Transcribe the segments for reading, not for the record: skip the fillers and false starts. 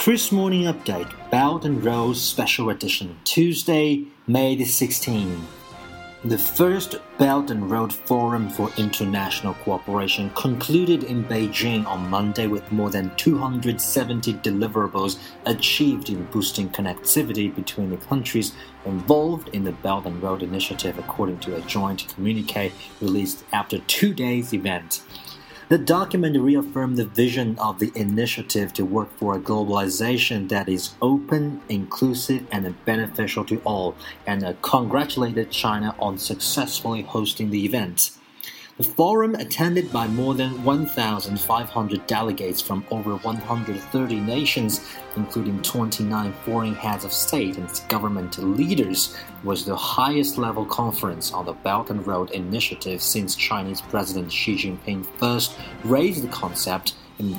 Chris Morning Update, Belt and Road Special Edition, Tuesday, May the 16th. The first Belt and Road Forum for International Cooperation concluded in Beijing on Monday with more than 270 deliverables achieved in boosting connectivity between the countries involved in the Belt and Road Initiative, according to a joint communique released after 2 days' event. The document reaffirmed the vision of the initiative to work for a globalization that is open, inclusive, and beneficial to all, and congratulated China on successfully hosting the event. The forum, attended by more than 1,500 delegates from over 130 nations, including 29 foreign heads of state and government leaders, was the highest-level conference on the Belt and Road Initiative since Chinese President Xi Jinping first raised the concept in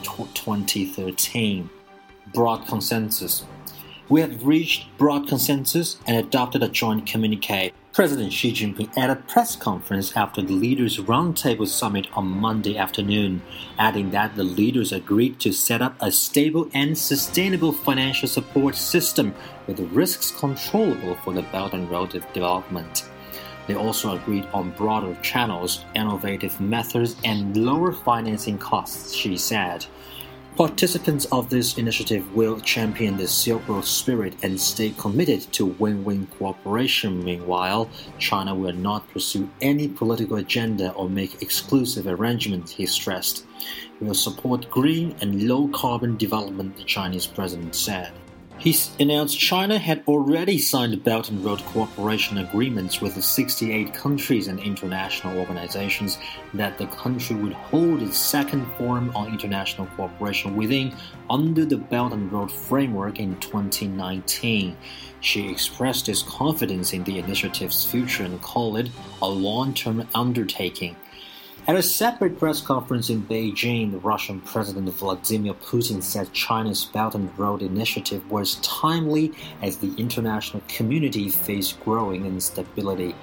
2013. Broad consensus. We have reached broad consensus and adopted a joint communique, President Xi Jinping at a press conference after the Leaders' Roundtable Summit on Monday afternoon, adding that the leaders agreed to set up a stable and sustainable financial support system with risks controllable for the Belt and Road development. They also agreed on broader channels, innovative methods, and lower financing costs, Xi said. Participants of this initiative will champion the Silk Road spirit and stay committed to win-win cooperation. Meanwhile, China will not pursue any political agenda or make exclusive arrangements, he stressed. We will support green and low-carbon development, the Chinese president said. He announced China had already signed Belt and Road cooperation agreements with 68 countries and international organizations, that the country would hold its second forum on international cooperation under the Belt and Road framework in 2019. She expressed his confidence in the initiative's future and called it a long-term undertaking. At a separate press conference in Beijing, the Russian President Vladimir Putin said China's Belt and Road Initiative was timely as the international community faced growing instability.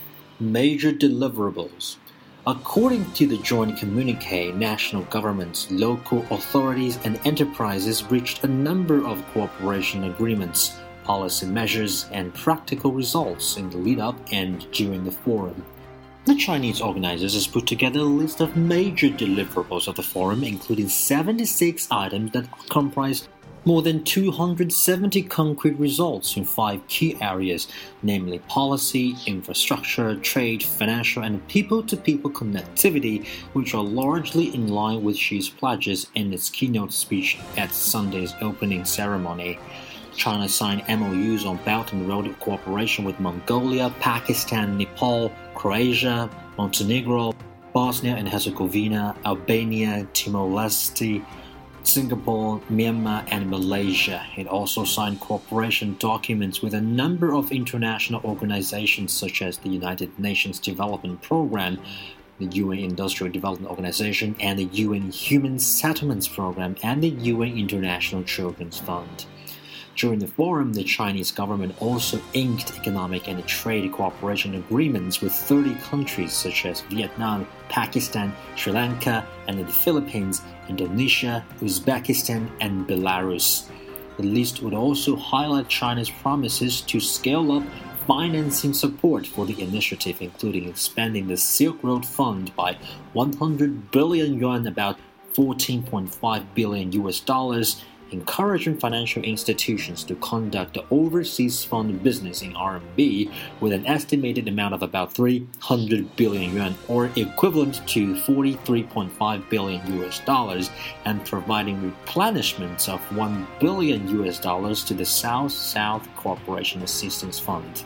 Major deliverables. According to the joint communique, national governments, local authorities, and enterprises reached a number of cooperation agreements, policy measures, and practical results in the lead-up and during the forum. The Chinese organizers has put together a list of major deliverables of the forum, including 76 items that comprise more than 270 concrete results in 5 key areas, namely policy, infrastructure, trade, financial, and people-to-people connectivity, which are largely in line with Xi's pledges in its keynote speech at Sunday's opening ceremony. China signed MOUs on Belt and Road cooperation with Mongolia, Pakistan, Nepal, Croatia, Montenegro, Bosnia and Herzegovina, Albania, Timor-Leste, Singapore, Myanmar, and Malaysia. It also signed cooperation documents with a number of international organizations such as the United Nations Development Programme, the UN Industrial Development Organization, and the UN Human Settlements Program, and the UN International Children's Fund. During the forum, the Chinese government also inked economic and trade cooperation agreements with 30 countries such as Vietnam, Pakistan, Sri Lanka, and the Philippines, Indonesia, Uzbekistan, and Belarus. The list would also highlight China's promises to scale up financing support for the initiative, including expanding the Silk Road Fund by 100 billion yuan, about $14.5 billion, encouraging financial institutions to conduct the overseas fund business in RMB with an estimated amount of about 300 billion yuan, or equivalent to $43.5 billion, and providing replenishments of $1 billion to the South-South Cooperation Assistance Fund.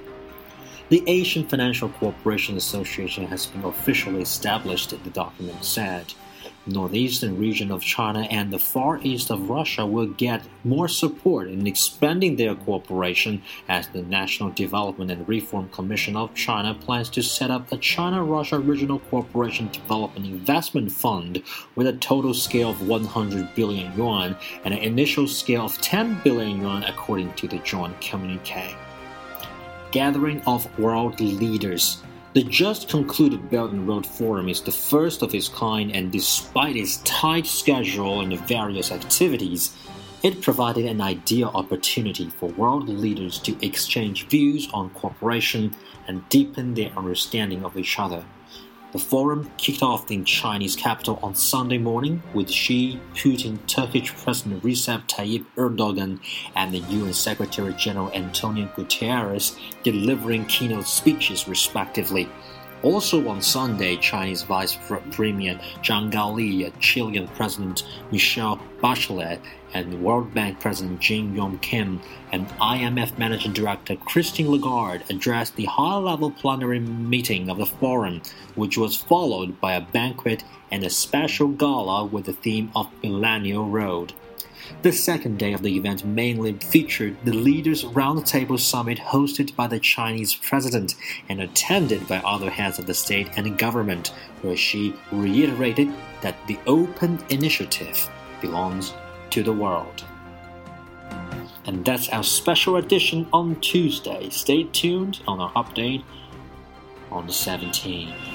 The Asian Financial Cooperation Association has been officially established, the document said. The northeastern region of China and the far east of Russia will get more support in expanding their cooperation as the National Development and Reform Commission of China plans to set up a China-Russia Regional Cooperation Development Investment Fund with a total scale of 100 billion yuan and an initial scale of 10 billion yuan, according to the joint communique. Gathering of world leaders. The just concluded Belt and Road Forum is the first of its kind, and despite its tight schedule and various activities, It provided an ideal opportunity for world leaders to exchange views on cooperation and deepen their understanding of each other. The forum kicked off in Chinese capital on Sunday morning with Xi, Putin, Turkish President Recep Tayyip Erdogan, and the UN Secretary-General Antonio Guterres delivering keynote speeches respectively. Also on Sunday, Chinese Vice Premier Zhang Gaoli, Chilean President Michelle Bachelet, and World Bank President Jin Yong Kim and IMF Managing Director Christine Lagarde addressed the high-level plenary meeting of the forum, which was followed by a banquet and a special gala with the theme of Millennial Road. The second day of the event mainly featured the Leaders' Roundtable Summit hosted by the Chinese president and attended by other heads of the state and government, where Xi reiterated that the open initiative belongs to the world. And that's our special edition on Tuesday. Stay tuned on our update on the 17th.